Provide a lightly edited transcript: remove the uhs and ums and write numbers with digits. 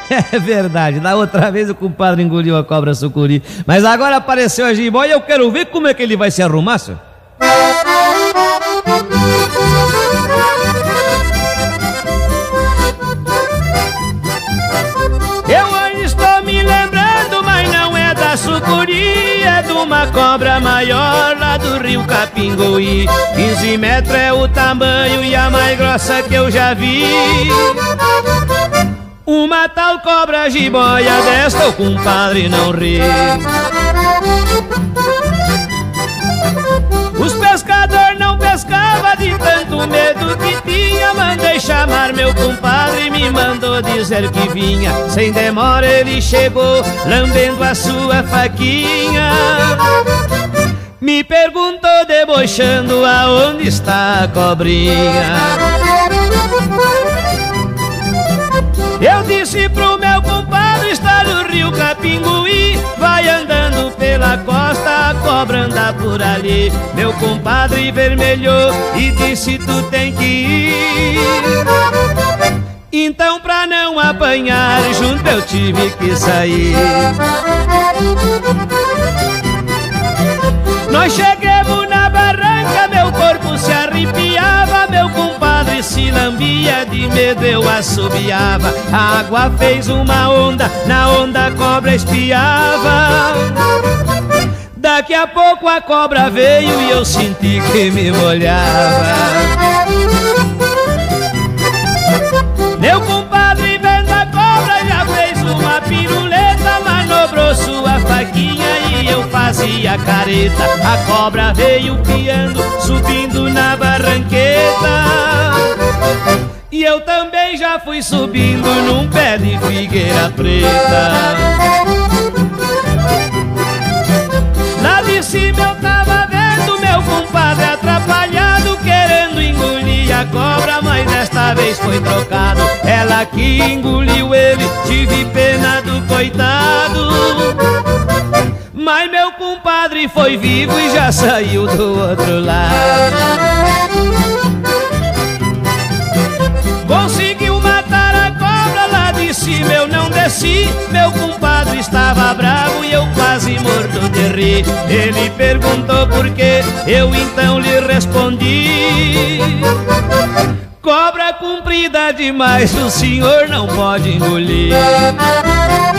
É verdade, da outra vez o compadre engoliu a cobra sucuri, mas agora apareceu a jiboia e eu quero ver como é que ele vai se arrumar, senhor. Eu estou me lembrando, mas não é da sucuri, é de uma cobra maior lá do rio Capinguí. 15 metros é o tamanho e a mais grossa que eu já vi. Uma tal cobra jiboia desta o compadre não ri. Os pescadores não pescavam de tanto medo que tinha. Mandei chamar meu compadre e me mandou dizer que vinha. Sem demora ele chegou, lambendo a sua faquinha. Me perguntou debochando aonde está a cobrinha. Eu disse pro meu compadre, está no rio Capinguí. Vai andando pela costa, a cobra anda por ali. Meu compadre vermelhou e disse, tu tem que ir. Então pra não apanhar junto eu tive que sair. Nós chegamos na barranca, meu corpo se arrepiava. Meu compadre se lambia, de medo eu assobiava. A água fez uma onda, na onda a cobra espiava. Daqui a pouco a cobra veio e eu senti que me molhava. Meu compadre vendo a cobra já fez uma piruleta, manobrou sua faquinha e eu fazia careta. A cobra veio piando, subindo na barranqueta. E eu também já fui subindo num pé de figueira preta. Lá de cima eu tava vendo meu compadre atrapalhado, querendo engolir a cobra, mas desta vez foi trocado. Ela que engoliu ele, tive pena do coitado. Mas meu compadre foi vivo e já saiu do outro lado. Conseguiu matar a cobra lá de cima, eu não desci. Meu compadre estava bravo e eu quase morto de rir. Ele perguntou por quê, eu então lhe respondi: cobra comprida demais, o senhor não pode engolir.